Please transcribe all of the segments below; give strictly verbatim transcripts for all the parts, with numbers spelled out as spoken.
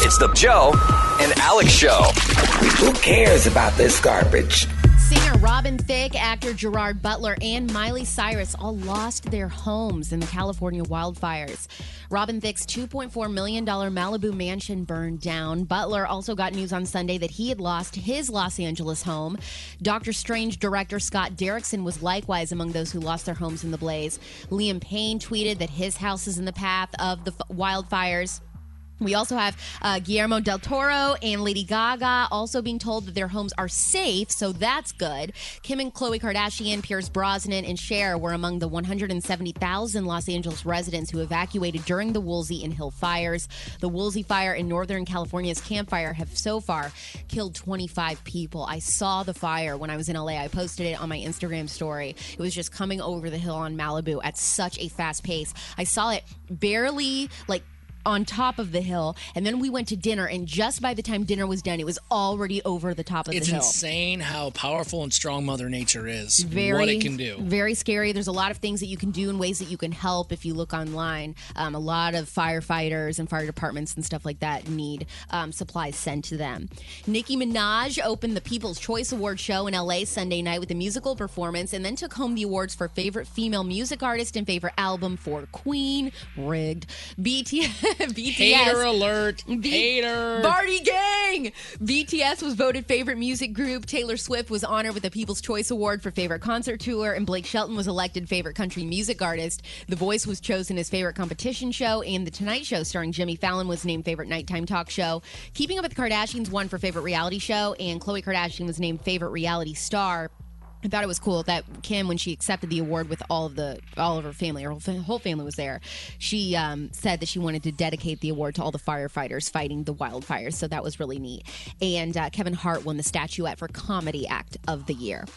It's the Joe and Alex Show. Who cares about this garbage? Singer Robin Thicke, actor Gerard Butler, and Miley Cyrus all lost their homes in the California wildfires. Robin Thicke's two point four million dollars Malibu mansion burned down. Butler also got news on Sunday that he had lost his Los Angeles home. Doctor Strange director Scott Derrickson was likewise among those who lost their homes in the blaze. Liam Payne tweeted that his house is in the path of the f- wildfires. We also have uh, Guillermo del Toro and Lady Gaga also being told that their homes are safe, so that's good. Kim and Khloe Kardashian, Pierce Brosnan, and Cher were among the one hundred seventy thousand Los Angeles residents who evacuated during the Woolsey and Hill fires. The Woolsey fire in Northern California's Camp Fire have so far killed twenty-five people. I saw the fire when I was in L A. I posted it on my Instagram story. It was just coming over the hill on Malibu at such a fast pace. I saw it barely, like, on top of the hill, and then we went to dinner, and just by the time dinner was done, it was already over the top of it's the hill. It's insane how powerful and strong Mother Nature is, very, what it can do. Very scary. There's a lot of things that you can do and ways that you can help if you look online. Um, a lot of firefighters and fire departments and stuff like that need um, supplies sent to them. Nicki Minaj opened the People's Choice Award show in L A Sunday night with a musical performance, and then took home the awards for Favorite Female Music Artist and Favorite Album for Queen. Rigged. B T S B T S. Hater alert. B- Hater. Barty Gang. B T S was voted favorite music group. Taylor Swift was honored with the People's Choice Award for favorite concert tour. And Blake Shelton was elected favorite country music artist. The Voice was chosen as favorite competition show. And The Tonight Show starring Jimmy Fallon was named favorite nighttime talk show. Keeping Up with the Kardashians won for favorite reality show. And Khloe Kardashian was named favorite reality star. I thought it was cool that Kim, when she accepted the award with all of the all of her family, her whole family was there, she um, said that she wanted to dedicate the award to all the firefighters fighting the wildfires. So that was really neat. And uh, Kevin Hart won the statuette for Comedy Act of the Year.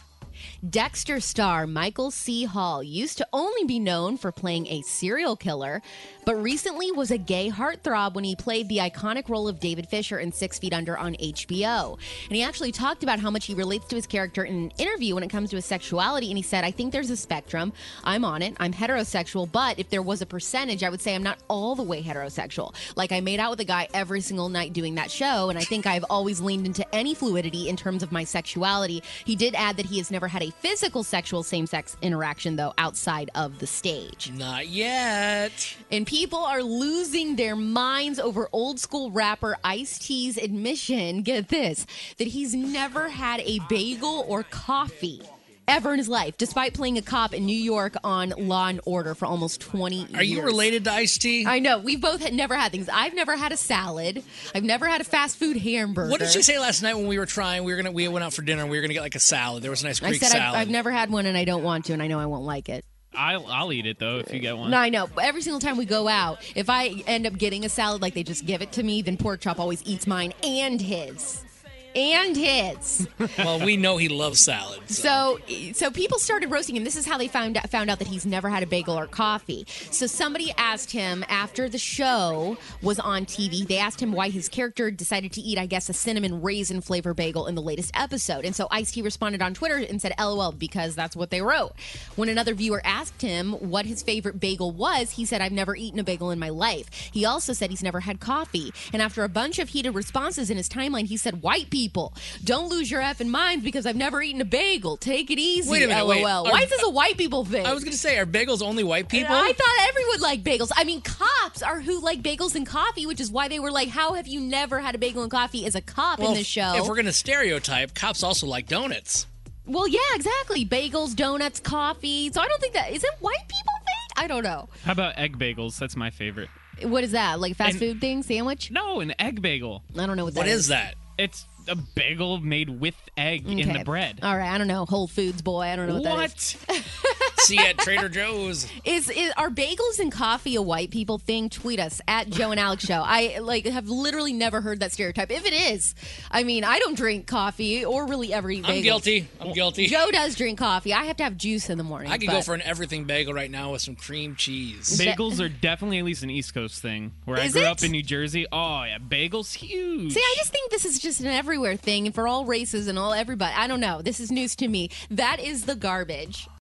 Dexter star Michael C. Hall used to only be known for playing a serial killer, but recently was a gay heartthrob when he played the iconic role of David Fisher in Six Feet Under on H B O. And he actually talked about how much he relates to his character in an interview when it comes to his sexuality. And he said, I think there's a spectrum. I'm on it. I'm heterosexual, but if there was a percentage, I would say I'm not all the way heterosexual. Like, I made out with a guy every single night doing that show, and I think I've always leaned into any fluidity in terms of my sexuality. He did add that he has never had a physical sexual same-sex interaction, though, outside of the stage. Not yet. And people are losing their minds over old school rapper Ice-T's admission, get this, that he's never had a bagel or coffee ever in his life, despite playing a cop in New York on Law and Order for almost twenty years. Are you related to Ice-T? I know. We both had never had things. I've never had a salad. I've never had a fast food hamburger. What did she say last night when we were trying? We were gonna. We went out for dinner and we were going to get like a salad. There was a nice Greek I said salad. I've, I've never had one and I don't want to, and I know I won't like it. I'll, I'll eat it, though, if you get one. No, I know. Every single time we go out, if I end up getting a salad like they just give it to me, then Pork Chop always eats mine and his. And his. Well, we know he loves salad. So. so so people started roasting him. This is how they found out, found out that he's never had a bagel or coffee. So somebody asked him after the show was on T V, they asked him why his character decided to eat, I guess, a cinnamon raisin flavor bagel in the latest episode. And so Ice-T responded on Twitter and said, LOL, because that's what they wrote. When another viewer asked him what his favorite bagel was, he said, I've never eaten a bagel in my life. He also said he's never had coffee. And after a bunch of heated responses in his timeline, he said, white people. People, don't lose your effing minds because I've never eaten a bagel. Take it easy, wait a minute, LOL. wait. Why is this a white people thing? I was going to say, are bagels only white people? I thought everyone liked bagels. I mean, cops are who like bagels and coffee, which is why they were like, how have you never had a bagel and coffee as a cop well, in this show? If we're going to stereotype, cops also like donuts. Well, yeah, exactly. Bagels, donuts, coffee. So I don't think that, is it white people thing? I don't know. How about egg bagels? That's my favorite. What is that? Like a fast And- food thing? Sandwich? No, an egg bagel. I don't know what that What is that? It's a bagel made with egg in Okay. the bread. All right, I don't know. Whole Foods boy. I don't know what, that is. What? See you at Trader Joe's. Is, is are bagels and coffee a white people thing? Tweet us at Joe and Alex Show. I like have literally never heard that stereotype. If it is, I mean, I don't drink coffee or really ever eat bagels. I'm guilty. I'm guilty. Joe does drink coffee. I have to have juice in the morning. I could but- go for an everything bagel right now with some cream cheese. Bagels are definitely at least an East Coast thing. Where Is I grew it? up in New Jersey, oh yeah, bagels huge. See, I just think this is just an everywhere thing and for all races and all everybody. I don't know. This is news to me. That is the garbage.